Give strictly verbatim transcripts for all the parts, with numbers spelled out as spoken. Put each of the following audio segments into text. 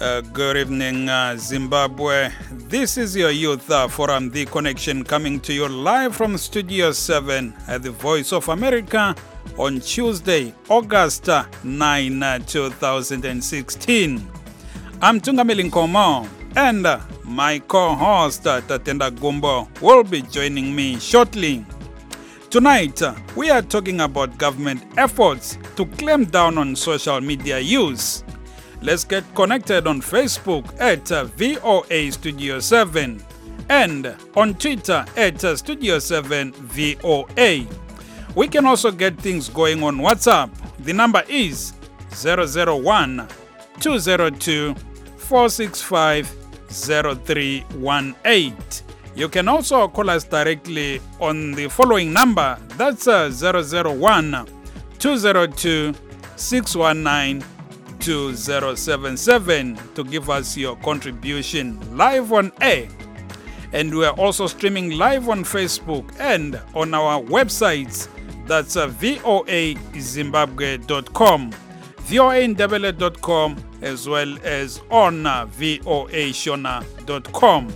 Uh, good evening, uh, Zimbabwe. This is your Youth uh, Forum, The Connection, coming to you live from Studio seven at the Voice of America on Tuesday, August ninth, two thousand sixteen. I'm Tungameli Nkomo, and uh, my co-host, uh, Tatenda Gumbo, will be joining me shortly. Tonight, uh, we are talking about government efforts to clamp down on social media use. Let's get connected on Facebook at uh, V O A Studio seven and on Twitter at uh, Studio seven V O A. We can also get things going on WhatsApp. The number is zero zero one, two zero two, four six five, zero three one eight. You can also call us directly on the following number. That's uh, zero zero one, two zero two, six one nine, two zero seven seven to give us your contribution live on air. And we are also streaming live on Facebook and on our websites. That's uh, V O A Zimbabwe dot com, V O A Ndebele dot com, as well as on uh, V O A Shona dot com.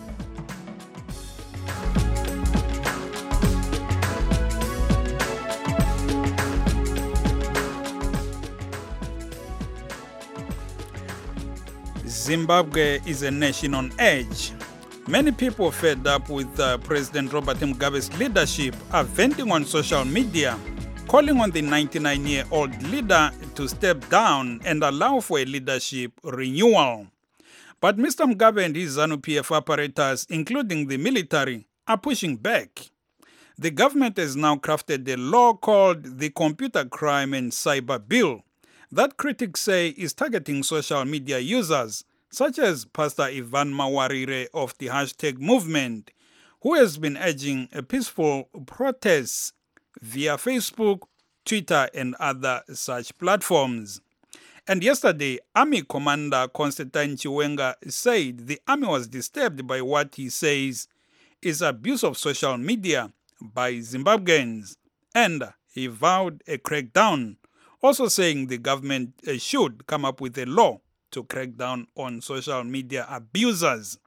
Zimbabwe is a nation on edge. Many people fed up with uh, President Robert Mugabe's leadership are venting on social media, calling on the ninety-nine-year-old leader to step down and allow for a leadership renewal. But Mister Mugabe and his ZANU-P F apparatus, including the military, are pushing back. The government has now crafted a law called the Computer Crime and Cyber Bill that critics say is targeting social media users, such as Pastor Ivan Mawarire of the hashtag movement, who has been urging a peaceful protests via Facebook, Twitter, and other such platforms. And yesterday, Army Commander Constantine Chiwenga said the army was disturbed by what he says is abuse of social media by Zimbabweans, and he vowed a crackdown, also saying the government should come up with a law to crack down on social media abusers.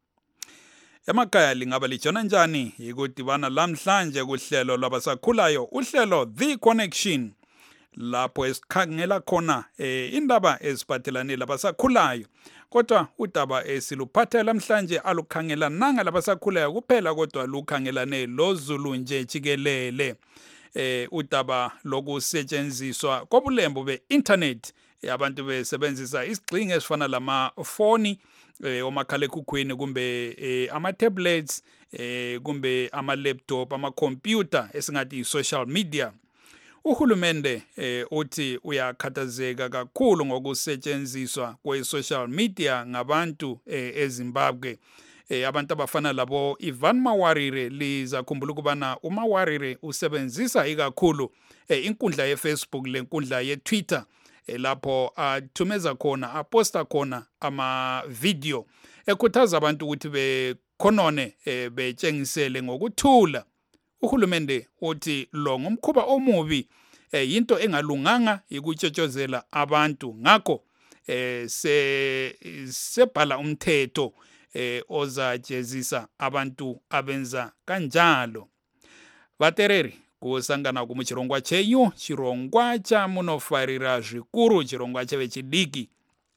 Emakhaya lingaba lijona njani yikudibana lamhlanje kuhlelo lwabasakhulayo, uhlelo The Connection, lapho esikhangela khona eh, indaba eziphathelane labasakhulayo. Kodwa udaba esiluphatha lamhlanje alukhangela nanga labasakhulayo kuphela, kodwa lukhangelane lozulu nje jikelele. Eh, udaba lokusetshenziswa kobulembu be-internet, abantu besebenzisa isigxingi esifana lamafoni, eh, omakhalekhukhwini kumbe eh, ama-tablets, eh, kumbe ama-laptop, ama-computer esingathi i-social media. Uhulumende eh, uthi uyakhathazeka kakhulu ngokusetshenziswa kwe-social media ngabantu eh, eZimbabwe. Eh, abantu abafana labo Ivan Mawarire, lizakhumbula ukubana uMawarire usebenzisa ikakhulu eh, inkundla ye-Facebook, lenkundla ye-Twitter, eh, lapho athumeza khona, aposta khona ama-video ekhuthaza abantu ukuthi bekhonone eh, betshengisele ngokuthula. Uhulumende uthi lo ngumkhuba omubi, eh, yinto engalunganga ikutshotshozela abantu, ngakho eh, se sebhala umthetho eh ozajezisa abantu abenza kanjalo. Vatereri, kusangana ku muchirongwa chenyu, chirongwa cha munofarira zvikuru, chirongwa chevechidiki.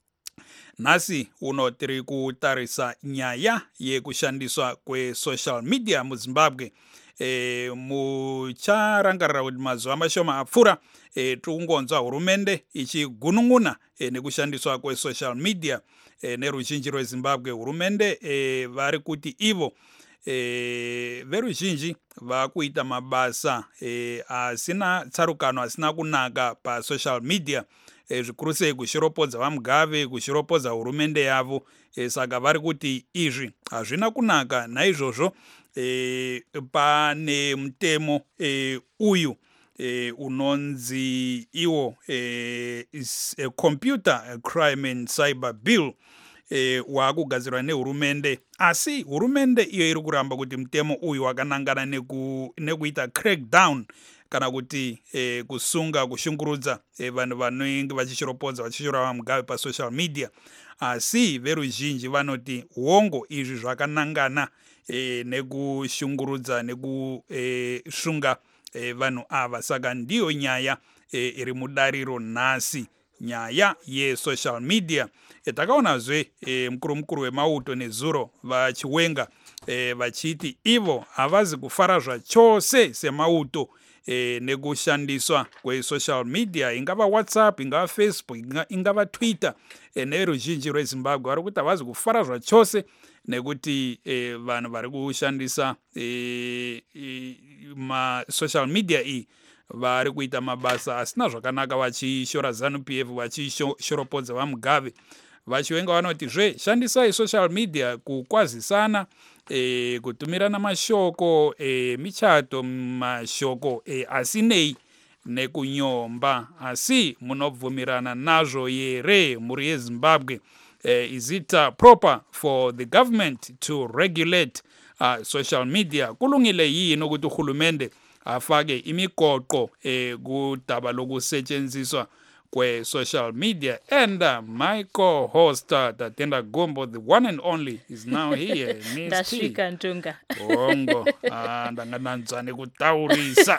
Nasi uno tiri kutarisa nyaya yekushandiswa kwe social media mu Zimbabwe. E, mucharangarira kuti mazuva mashoma apfuura e, tikungonzwa hurumende ichigunun'una e, nekushandiswa kwe social media e, neruzhinji rweZimbabwe. Hurumende e, vari kuti ivo e, veruzhinji vakuita mabasa e, asina tsarukano, asina kunaka pa social media, e, zvikuru sei kushiropodza vaMugabe, kushiropodza hurumende yavo. E, saka vari kuti izvi hazvina kunaka. Naizvozvo E, pane mutemo e, uyu e, unonzi iwo e, is a Computer Crime and Cyber Bill e, wakugadzirwa nehurumende, asi hurumende iyo iri kuramba kuti mutemo uyu wakanangana neku, nekuita crackdown kana kuti eh, kusunga kushungurudza eh, vanhu vanenge vachishoropodza vachishora Mugabe pasocial media, asi veruzhinji vanoti hongo izvi zvakanangana eh, nekushungurudza nekusunga eh, eh, vanhu ava. Saka ndiyo nyaya eh, iri mudariro nhasi, nyaya yesocial media. E, takaonazve e, mukuru mukuru wemauto nezuro vachiwenga e, vachiti ivo havazi kufara zvachose semauto e, nekushandiswa kwesocial media, ingava WhatsApp, ingava Facebook, ingava Twitter e, neruzhinji rweZimbabwe vari kuti havazi kufara zvachose nekuti e, vanhu vari kushandisa e, e, masocial media iyi vari kuita mabasa asina zvakanaka vachishora ZANU P F vachishoropodza vaMugabe. Vachiwenga vanoti zve shandisai social media kukwazisana e, kutumirana mashoko e, michato mashoko e, asinei nekunyomba, asi munobvumirana nazvo here muri yeZimbabwe? e, is it uh, proper for the government to regulate uh, social media? Kulungile yini ukuthi uhulumende afake imigoqo eh, kudaba lokusetshenziswa kwe-social media? And uh, my co-host uh, Tatenda Gombo, the one and only, is now here. Ndashika Ntunga. Bongo, ndangananzane kutaurisa.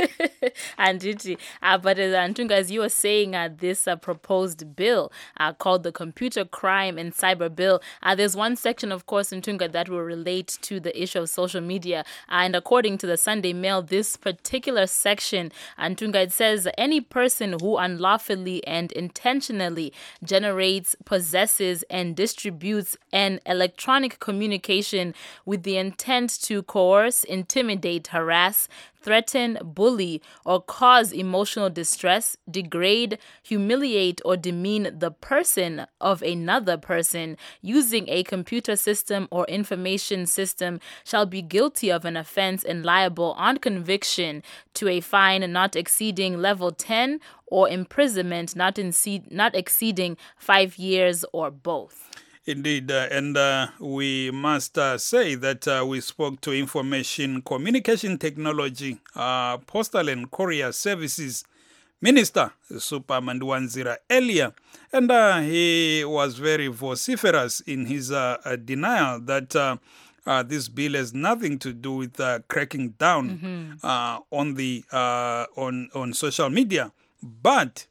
Anditi, uh, but as Ntunga, as you were saying, uh, this uh, proposed bill uh, called the Computer Crime and Cyber Bill, uh, there's one section, of course, Ntunga, that will relate to the issue of social media. Uh, and according to the Sunday Mail, this particular section, Ntunga, it says any person who unlawfully and intentionally generates, possesses, and distributes an electronic communication with the intent to coerce, intimidate, harass, threaten, bully, or cause emotional distress, degrade, humiliate, or demean the person of another person using a computer system or information system shall be guilty of an offense and liable on conviction to a fine not exceeding level ten or imprisonment not, in- not exceeding five years or both. Indeed, uh, and uh, we must uh, say that uh, we spoke to Information Communication Technology, uh, Postal and Courier Services Minister Super Manduwanzira earlier, and uh, he was very vociferous in his uh, uh, denial that uh, uh, this bill has nothing to do with uh, cracking down mm-hmm. uh, on the uh, on on social media, but.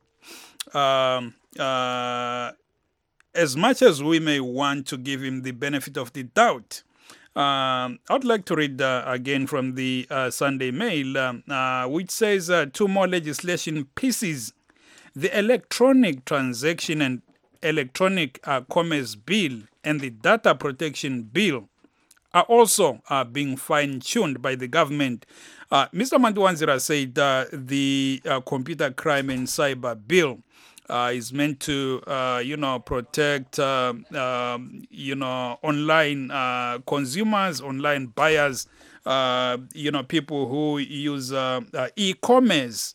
Um, uh, As much as we may want to give him the benefit of the doubt, um, I'd like to read uh, again from the uh, Sunday Mail, um, uh, which says uh, two more legislation pieces. The Electronic Transaction and Electronic uh, Commerce Bill and the Data Protection Bill are also uh, being fine-tuned by the government. Uh, Mister Manduwanzira said uh, the uh, Computer Crime and Cyber Bill Uh, is meant to, uh, you know, protect, uh, um, you know, online uh, consumers, online buyers, uh, you know, people who use uh, uh, e-commerce.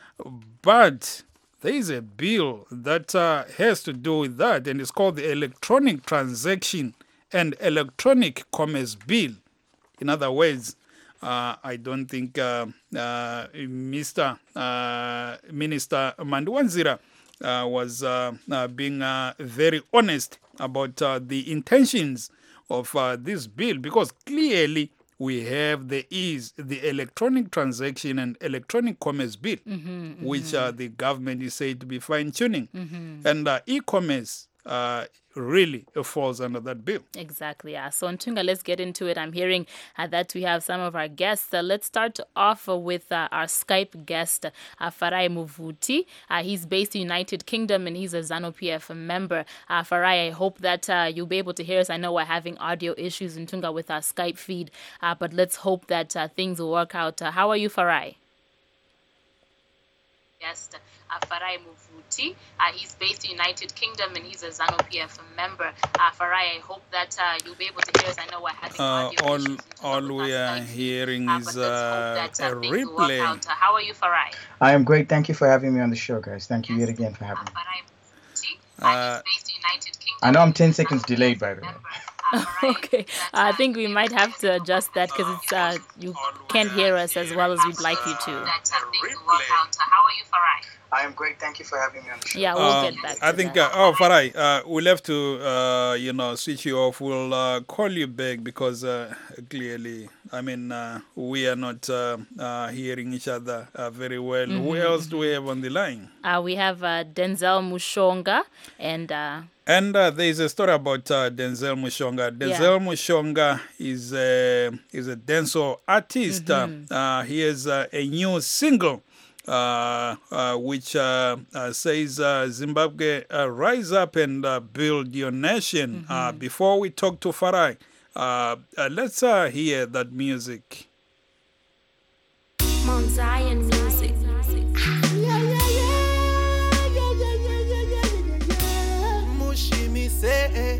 But there is a bill that uh, has to do with that, and it's called the Electronic Transaction and Electronic Commerce Bill. In other words, uh, I don't think uh, uh, Mister Uh, Minister Manduwanzira Uh, was uh, uh, being uh, very honest about uh, the intentions of uh, this bill, because clearly we have the is the Electronic Transaction and Electronic Commerce Bill, mm-hmm, mm-hmm. which uh, the government is said to be fine-tuning, mm-hmm. and uh, e-commerce uh, really falls under that bill. Exactly, yeah. So Ntunga, let's get into it. I'm hearing uh, that we have some of our guests. Uh, let's start off uh, with uh, our Skype guest, uh, Farai Muvuti. Uh, he's based in the United Kingdom and he's a ZANU P F member. Uh, Farai, I hope that uh, you'll be able to hear us. I know we're having audio issues, Ntunga, with our Skype feed, uh, but let's hope that uh, things will work out. Uh, how are you, Farai? Guest, uh, Farai Muvuti. Uh, he's based in the United Kingdom and he's a ZANU P F member. Uh, Farai, I hope that uh, you'll be able to hear us. I know we're having uh, audio all, issues. All we are hearing uh, is uh, that, uh, a replay. Uh, how are you, Farai? I am great. Thank you for having me on the show, guys. Thank you yes. yet again for having me. Uh, uh, I know I'm ten seconds delayed, by the way. Okay, I think we might have to adjust that because it's uh you can't hear us as well as we'd like you to. How are you, Farai? I am great. Thank you for having me on the show. Yeah, we'll Um, get back to I think, that. uh, oh, Farai, uh, we'll have to, uh, you know, switch you off. We'll uh, call you back because uh, clearly, I mean, uh, we are not uh, uh, hearing each other uh, very well. Mm-hmm, Who else mm-hmm. do we have on the line? Uh, we have uh, Denzel Mushonga and uh, And uh, there is a story about uh, Denzel Mushonga. Denzel Yeah. Mushonga is a, is a dancehall artist. Mm-hmm. Uh, uh, he has uh, a new single uh, uh, which uh, uh, says, uh, Zimbabwe, uh, rise up and uh, build your nation. Uh, Mm-hmm. before we talk to Farai, uh, uh, let's uh, hear that music. Mount Zion music. Mushimi say,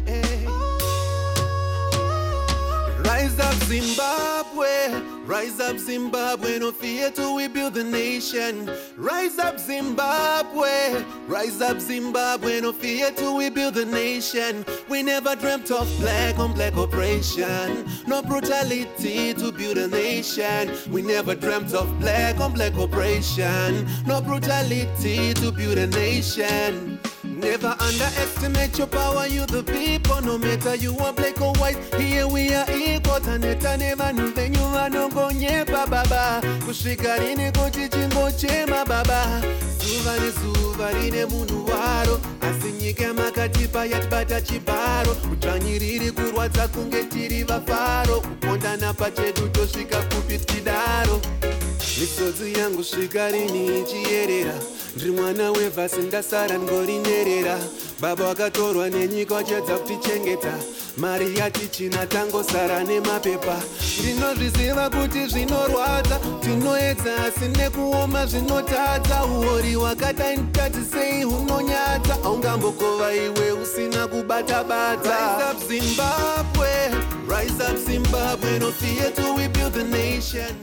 rise up Zimbabwe, rise up Zimbabwe, no fear till we build the nation. Rise up Zimbabwe, rise up Zimbabwe, no fear till we build the nation. We never dreamt of black on black operation, no brutality to build a nation. We never dreamt of black on black operation, no brutality to build a nation. Never underestimate your power, you the people. No matter you are black or white, here we are equal. Taneta never knew then you are no gonye baba. Kushikarini kochi chimbo chema baba. Zuva ne zuva rine munu waro. Asinyike makatipa yatibata chibaro. Utranyiriri kurwadza kunge tiri vafaro. Kupondana pachedu tosvika kupi tidaro. Misodzi yangu svikarini ichiyerera. Ndiri mwana wevhasi ndasara ngorinerera. Baba wakatorwa nenyika wachedza kutichengeta. Mari yatichina tangosara nemapepa. Ndinozviziva kuti zvinorwadza. Tinoedza asi nekuoma zvinotadza. Uori wakadai nditatisei hunonyadza. Aungambokova iwe usina kubata-bata. Rise up Zimbabwe, rise up Zimbabwe, no fear till we build the nation.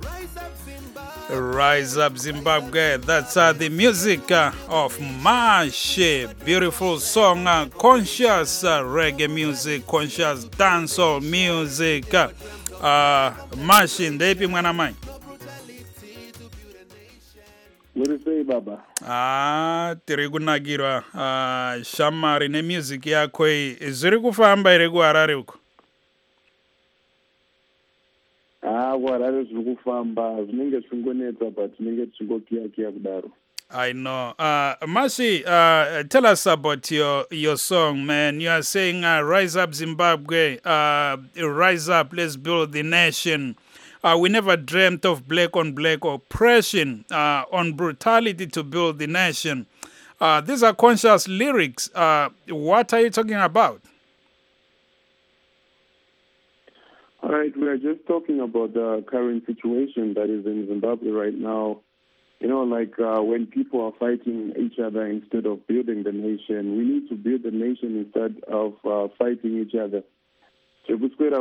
Rise up Zimbabwe. That's uh, the music uh, of Mashe. Beautiful song, uh, conscious uh, reggae music, conscious dancehall music. Uh, uh, Mashe, ndepi mwana mai? What do you say, Baba? Ah, tiri kunakirwa. Uh, shamari ne music yako iyi. Zviri kufamba iri kuHarare uko? Ah, kuHarare zviri kufamba, zvinenge zvichingonetsa but zvinenge zvichingokiya-kiya kudaro. I know. Uh, Mashi, uh, tell us about your, your song, man. You are saying, uh, rise up Zimbabwe, uh, rise up, let's build the nation. Uh, we never dreamt of black on black oppression, uh, on brutality to build the nation. Uh, these are conscious lyrics. Uh, what are you talking about? All right, we are just talking about the current situation that is in Zimbabwe right now. You know, like uh, when people are fighting each other instead of building the nation, we need to build the nation instead of uh, fighting each other. So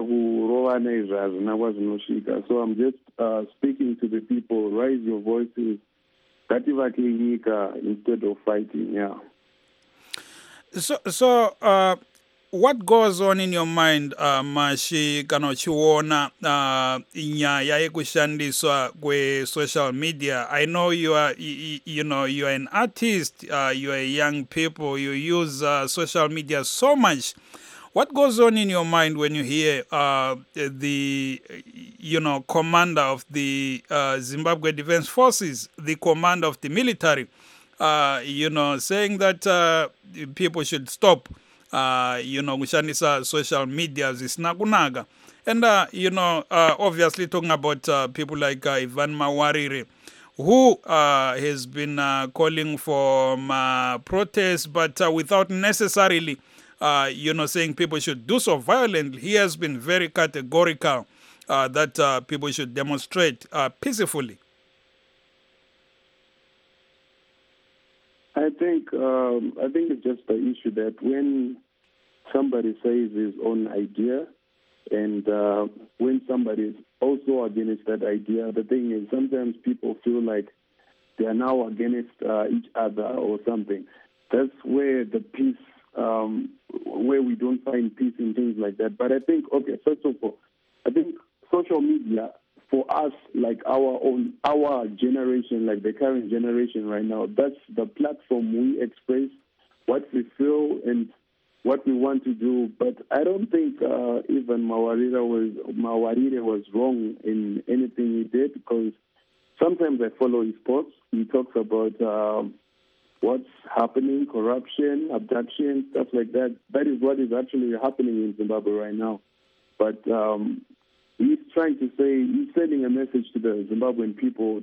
I'm just uh, speaking to the people, raise your voices, instead of fighting, yeah. So, so uh, what goes on in your mind, uh, Mashi, kana uchiona uh, nyaya yekushandiswa kwe social media? I know you are, you, you know, you are an artist, uh, you are young people, you use uh, social media so much. What goes on in your mind when you hear uh, the, you know, commander of the uh, Zimbabwe Defense Forces, the commander of the military, uh, you know, saying that uh, people should stop, uh, you know, kushandisa social media zisina kunaka. And, uh, you know, uh, obviously talking about uh, people like uh, Ivan Mawarire, who uh, has been uh, calling for um, uh, protests, but uh, without necessarily Uh, you know, saying people should do so violently. He has been very categorical uh, that uh, people should demonstrate uh, peacefully. I think um, I think it's just the issue that when somebody says his own idea, and uh, when somebody is also against that idea, the thing is sometimes people feel like they are now against uh, each other or something. That's where the peace um, where we don't find peace and things like that. But I think, okay, first of all, I think social media, for us, like our own, our generation, like the current generation right now, that's the platform we express what we feel and what we want to do. But I don't think uh, even Mawarire was Mawarire was wrong in anything he did, because sometimes I follow his posts. He talks about um, what's happening, corruption, abduction, stuff like that. That is what is actually happening in Zimbabwe right now. But um, he's trying to say, he's sending a message to the Zimbabwean people.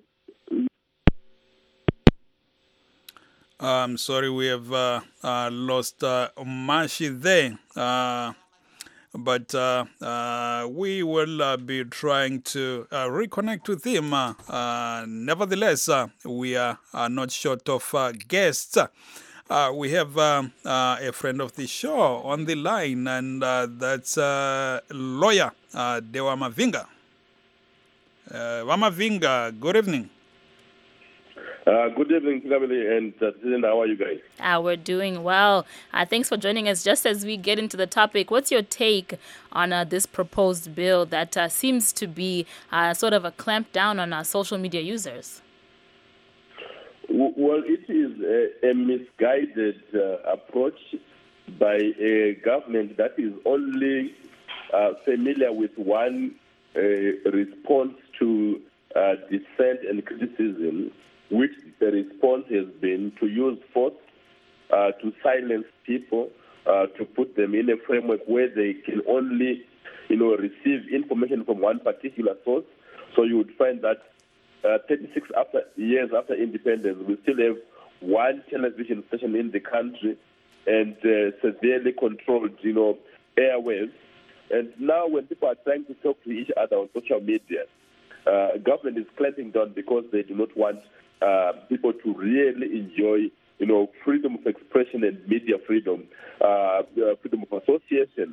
I'm sorry, we have uh, uh, lost uh, Mashi there. Uh, but uh, uh, we will uh, be trying to uh, reconnect with him. Uh, uh, nevertheless, uh, we are, are not short of uh, guests. Uh, we have uh, uh, a friend of the show on the line, and uh, that's uh, lawyer uh, Dewa Mavinga. Uh, Mavinga, good evening. Uh, good evening, Kingamili, and uh, how are you guys? Uh, we're doing well. Uh, thanks for joining us. Just as we get into the topic, what's your take on uh, this proposed bill that uh, seems to be uh, sort of a clamp down on uh, social media users? Well, it is a, a misguided uh, approach by a government that is only uh, familiar with one uh, response to uh, dissent and criticism, which the response has been to use force uh, to silence people, uh, to put them in a framework where they can only, you know, receive information from one particular source. So you would find that uh, thirty-six after, years after independence, we still have one television station in the country and uh, severely controlled, you know, airwaves. And now when people are trying to talk to each other on social media, uh, government is clamping down because they do not want Uh, people to really enjoy, you know, freedom of expression and media freedom, uh, uh, freedom of association.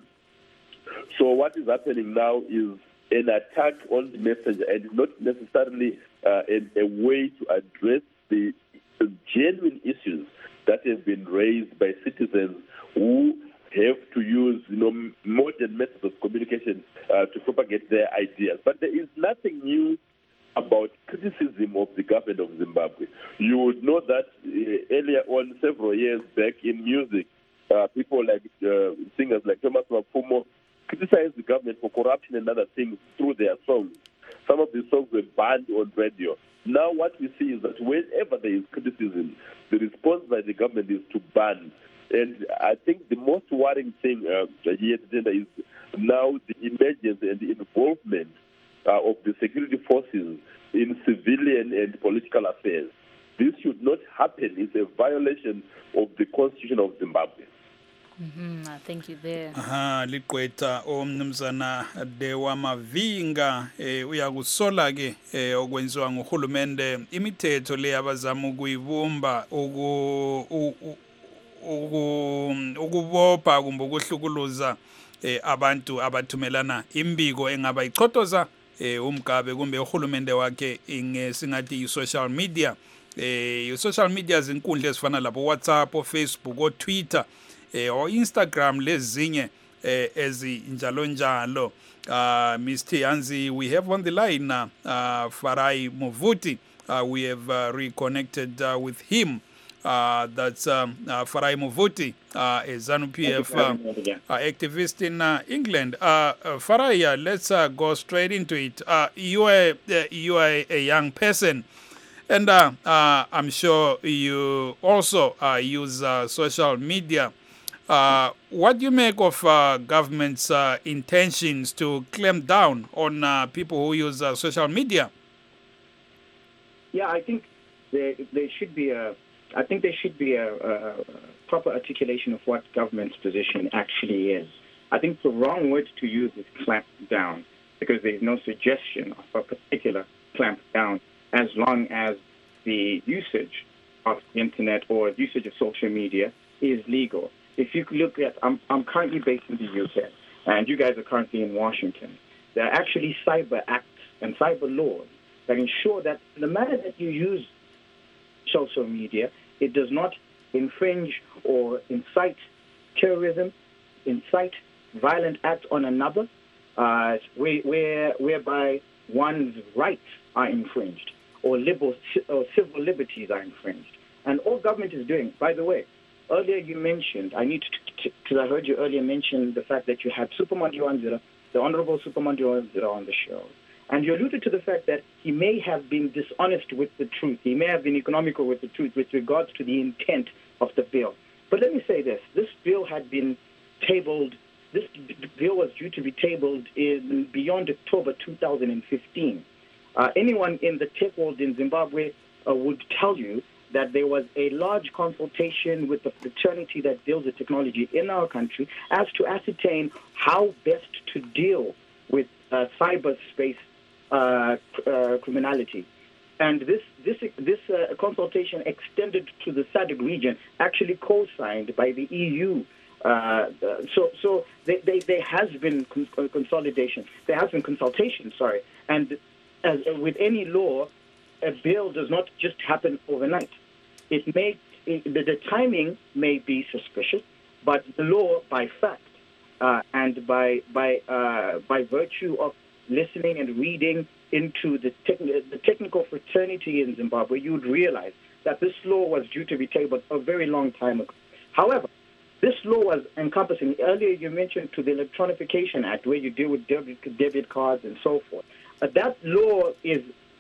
So what is happening now is an attack on the messenger, and not necessarily uh, a, a way to address the, the genuine issues that have been raised by citizens who have to use, you know, modern methods of communication uh, to propagate their ideas. But there is nothing new about criticism of the government of Zimbabwe. You would know that uh, earlier on, several years back in music, uh, people like uh, singers like Thomas Mafumo criticized the government for corruption and other things through their songs. Some of these songs were banned on radio. Now what we see is that whenever there is criticism, the response by the government is to ban. And I think the most worrying thing uh, here today is now the emergence and the involvement Uh, of the security forces in civilian and political affairs. This should not happen. It's a violation of the Constitution of Zimbabwe. Mm-hmm. I thank you there. Aha, liqwetha omnumzana Dewa Mavinga eh, uyakusola ke eh, okwenziwa nguhulumende imithetho le abazama ukuyibumba uku ukubopha kumbe ukuhlukuluza eh, abantu abathumelana imbiko engaba ichotoza eh, umgabe kumbe uhulumende wakhe singathi i-social media eh, i-social media zinkundla ezifana labo WhatsApp, Facebook, o Twitter eh, o Instagram lezinye eh, ezinjalo njalo. Uh, Mister Yanzi, we have on the line uh, uh, Farai Muvuti. Uh, we have uh, reconnected uh, with him. Uh, that's um, uh, Farai Muvuti, uh, a ZANU-P F uh, uh, activist in uh, England. Uh, uh, Farai, uh, let's uh, go straight into it. Uh, you are uh, you are a young person, and uh, uh, I'm sure you also uh, use uh, social media. Uh, what do you make of uh, government's uh, intentions to clamp down on uh, people who use uh, social media? Yeah, I think there there should be a I think there should be a, a proper articulation of what government's position actually is. I think the wrong word to use is clamp down, because there's no suggestion of a particular clamp down, as long as the usage of the internet or usage of social media is legal. If you look at, I'm, I'm currently based in the U K, and you guys are currently in Washington. There are actually cyber acts and cyber laws that ensure that the manner that you use social media, it does not infringe or incite terrorism, incite violent acts on another, uh, where, where, whereby one's rights are infringed or, liberal, or civil liberties are infringed. And all government is doing, by the way, earlier you mentioned, I need to, because I heard you earlier mention the fact that you had Superman Yuanzira, the Honorable Superman Yuanzira on the show. And you alluded to the fact that he may have been dishonest with the truth. He may have been economical with the truth with regards to the intent of the bill. But let me say this. This bill had been tabled, this bill was due to be tabled in beyond October two thousand fifteen. Uh, anyone in the tech world in Zimbabwe uh, would tell you that there was a large consultation with the fraternity that deals with technology in our country as to ascertain how best to deal with uh, cyberspace uh, uh, criminality. And this this this uh, consultation extended to the S A D C region, actually co-signed by the E U. Uh, so so they, they, there has been con- consolidation. There has been consultation, sorry. And as with any law, a bill does not just happen overnight. It may it, the, the timing may be suspicious, but the law, by fact, uh, and by by uh, by virtue of listening and reading into the, techn- the technical fraternity in Zimbabwe, you would realize that this law was due to be tabled a very long time ago. However, this law was encompassing, earlier you mentioned to the Electronification Act, where you deal with debit, debit cards and so forth. Uh, that law is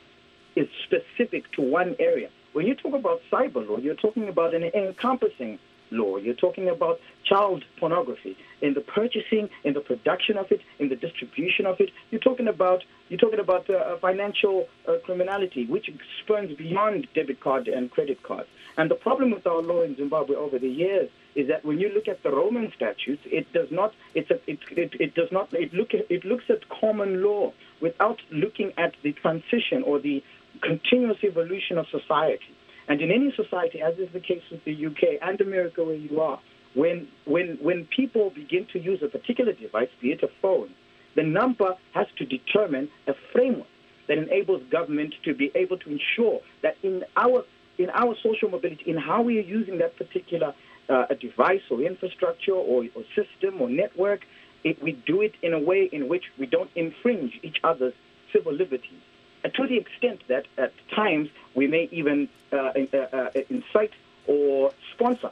is specific to one area. When you talk about cyber law, you're talking about an encompassing law. You're talking about child pornography, in the purchasing, in the production of it, in the distribution of it. You're talking about you're talking about uh, financial uh, criminality, which spurns beyond debit card and credit cards. And the problem with our law in Zimbabwe over the years is that when you look at the Roman statutes, it does not it's a, it, it it does not it look at, it looks at common law without looking at the transition or the continuous evolution of society. And in any society, as is the case with the U K and America where you are, when when when people begin to use a particular device, be it a phone, the number has to determine a framework that enables government to be able to ensure that in our in our social mobility, in how we are using that particular uh, a device or infrastructure or, or system or network, it, we do it in a way in which we don't infringe each other's civil liberties. And to the extent that at times we may even uh, uh, uh, incite or sponsor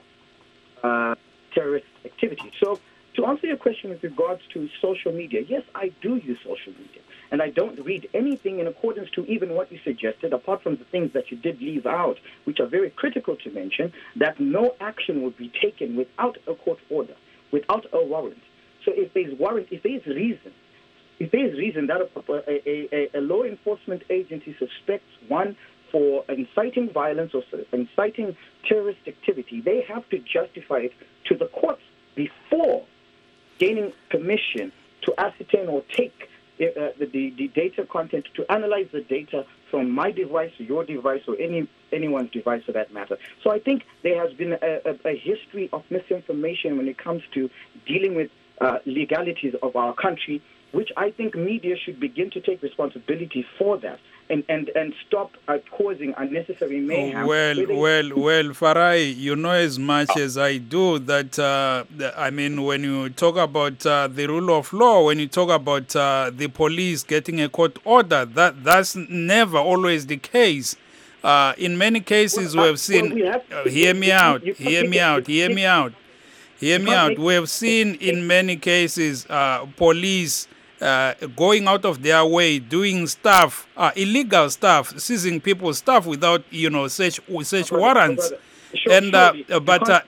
uh, terrorist activity. So to answer your question with regards to social media, yes, I do use social media. And I don't read anything in accordance to even what you suggested, apart from the things that you did leave out, which are very critical to mention, that no action would be taken without a court order, without a warrant. So if there's warrant, if there's reason, if there is reason that a, a, a, a law enforcement agency suspects one for inciting violence or inciting terrorist activity, they have to justify it to the courts before gaining permission to ascertain or take uh, the, the, the data content, to analyze the data from my device, your device, or any anyone's device for that matter. So I think there has been a, a, a history of misinformation when it comes to dealing with uh, legalities of our country, which I think media should begin to take responsibility for that and, and, and stop uh, causing unnecessary mayhem. Oh, well, well, well, Farai, you know as much as I do that, uh, the, I mean, when you talk about uh, the rule of law, when you talk about uh, the police getting a court order, that that's never always the case. Uh, in many cases, well, we have seen, well, we have, uh, hear me out, hear me out, hear me out, hear me out. We have seen in many cases uh, police Uh, going out of their way, doing stuff, uh, illegal stuff, seizing people's stuff without, you know, search search warrants. And uh, but uh,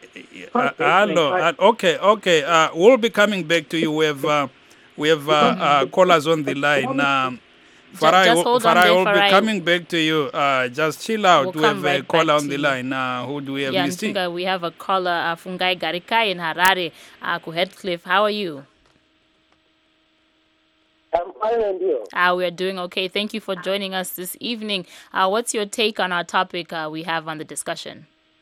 uh, hello, uh, okay, okay, uh, we'll be coming back to you. We have uh, we have uh, uh, callers on the line. Um, Farai, Farai will be coming back to you. Uh, just chill out. We'll we have right a caller on the line. Uh, who do we have? Yeah, Ntunga, we have a caller, uh, Fungai Garikai in Harare, uh, Heathcliff. How are you? I'm fine, and you? Uh, we are doing okay. Thank you for joining us this evening. Uh, what's your take on our topic uh, we have on the discussion?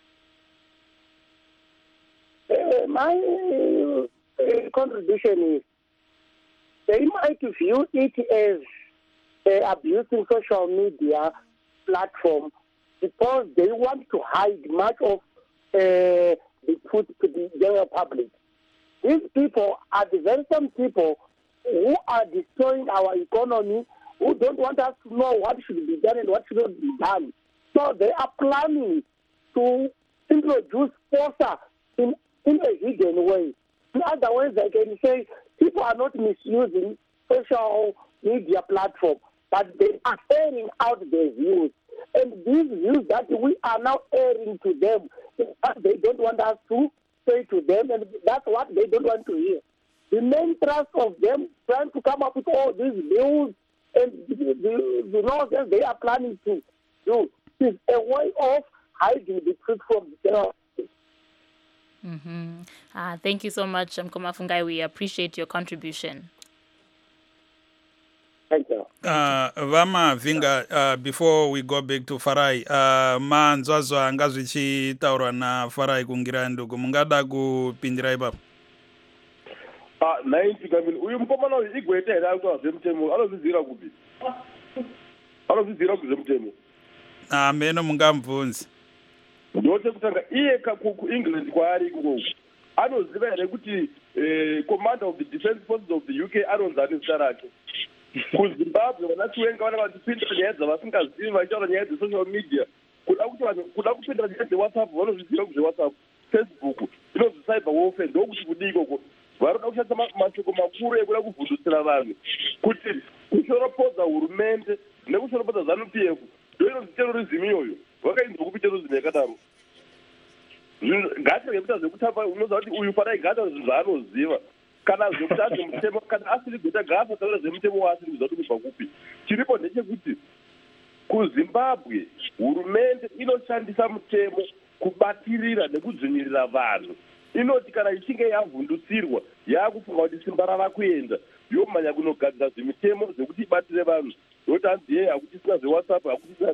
Uh, my uh, contribution is they might view it as uh, abusing social media platform because they want to hide much of uh, be put to the general public. These people are the very same people who are destroying our economy, who don't want us to know what should be done and what should not be done. So they are planning to introduce sponsor in, in a hidden way. In other words, I can say people are not misusing social media platform, but they are airing out their views. And these views that we are now airing to them, they don't want us to say to them, and that's what they don't want to hear. The main thrust of them trying to come up with all these views and the, the, the nonsense they are planning to do is a way of hiding the truth from the general. Mm-hmm. Uh, thank you so much, Mkoma Fungai. We appreciate your contribution. Thank you. Uh, Vama Vinga, uh, before we go back to Farai, uh, manzwazwa ngazwichi taurwa na Farai kungira ndugu mungada kupindira ipapo. Ah, ninety kamini uyu mukomana uyu igwete here akuita zvemutemo anozviziva kupi? Anozviziva kuzvemutemo. Ah, meno mungamvunzi. Ndote kutanga iye ku England kwaari kuko. Anoziva here kuti eh, commander of the defense forces of the U K anonzani zita rake. KuZimbabwe vanatuwenga vana vachipindira nyaya dzavasingazivi vachitaura nyaya dzesocial media. Kuda kuti vanhu kuda kupindira nyaya dzewhatsapp vanozviziva kuzvewhatsapp, Facebook, inonzi cyber warfare ndokuti kudii ikoko. Varoda kushandisa mashoko makuru ekuda kuvhundutsira vanhu kuti kushoropodza hurumende nekushoropodza ZANU P F ndoinonzi terrorism iyoyo. Vakainzwa kupi terrorism yakadaro. Ngatirege kuita zvekutamba, unoziva kuti uyu Farai ngaita zvinhu zvaanoziva. Kana zvekuti adzi mutemo, kana asiri kuita gafa taura zvemutemo waasiri kuziva kuti kubva kupi. Chiripo ndechekuti kuZimbabwe hurumende inoshandisa mutemo kubatirira nekudzvinyirira vanhu. Inoti kana ichinge yavhundutsirwa yakufunga kuti simba rava kuenda yomanya kunogadzira zvemitemo zvekuti ibatire vanhu. Noti hanzi yeye hakuti sina zvewhatsapp, hakuti sina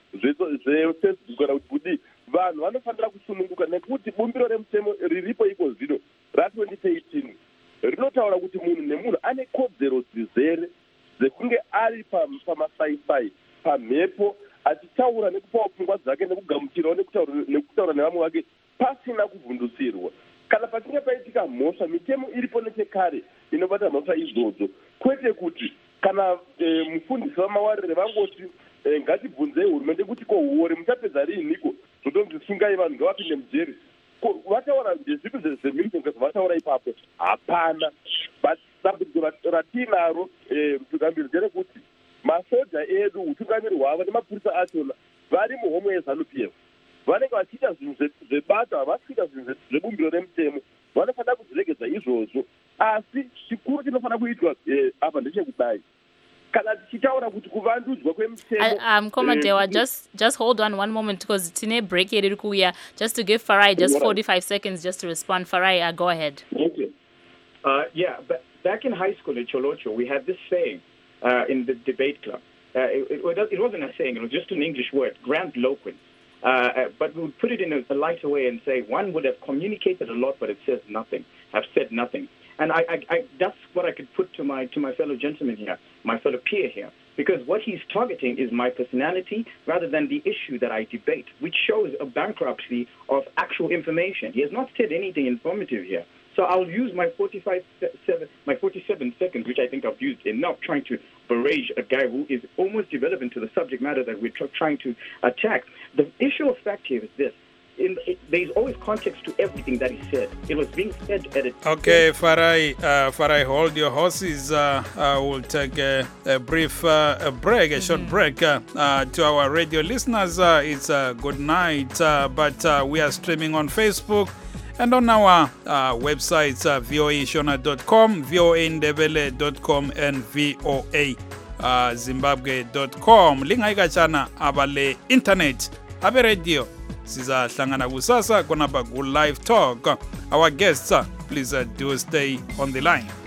zvefacebook kana kuti kudii. Vanhu vanofanira kusununguka nekuti bumbiro remutemo riripo iko zvino ra-twenty eighteen rinotaura kuti munhu nemunhu ane kodzero dzizere dzekunge ari pamasaisai pamhepo achitaura nekupawo pfungwa dzake nekugamuchirawo nekutaura nevamwe vake pasina kuvhundutsirwa. Kana pachinge paitika mhosva, mitemo iripo nechekare inobata mhosva idzodzo, kwete kuti kana e, mufundisi vamawarire vangoti e, ngatibvunzei hurumende kuti ko uore muchapedza riiniko zvotonzi sungai vanhu ngavapinde mujeri. Vataura ndezvipi zvemhirizonga zvavataura ipapo? Hapana. But dambudziko ratinaro mtungamiri nderekuti masoja edu, utungamiri hwavo nemapurisa achona vari muhomwe yeZANU P F. Vanenge vachiita zvinhu zvebata, havasi kuita zvinhu zvebumbiro remutemo. Vanofanira kuzviregedza izvozvo. Asi chikuru chinofanira kuitwa apa ndechekudai. Kana tichitaura kuti kuvandudzwa kwemutemo. Um, Komadewa, just just hold on one moment because tine break iri kuya. Just to give Farai just forty-five seconds just to respond. Farai, uh, go ahead. Okay. Uh, yeah, but back in high school at Cholocho, we had this saying uh, in the debate club. Uh, it, it, it wasn't a saying; it was just an English word, grandiloquent. Uh, but we would put it in a, a lighter way and say one would have communicated a lot, but it says nothing, have said nothing. And I, I, I, that's what I could put to my to my fellow gentleman here, my fellow peer here, because what he's targeting is my personality rather than the issue that I debate, which shows a bankruptcy of actual information. He has not said anything informative here. So I'll use my forty-five, my forty-seven seconds, which I think I've used enough, trying to barrage a guy who is almost irrelevant to the subject matter that we're tr- trying to attack. The issue of fact here is this. In, it, there is always context to everything that he said. It was being said at a... Okay, Farai, uh, Farai, hold your horses. Uh, uh, we'll take a, a brief uh, a break, a mm-hmm. short break. Uh, uh, to our radio listeners, uh, it's a good night. Uh, but uh, we are streaming on Facebook and on our uh, websites, uh, voa shona dot com, voa ndebele dot com, and voa uh, zimbabwe dot com. Linga ikachana abale internet, abe radio. Siza hlangana kusasa konaba ku live talk. Our guests, uh, please uh, do stay on the line.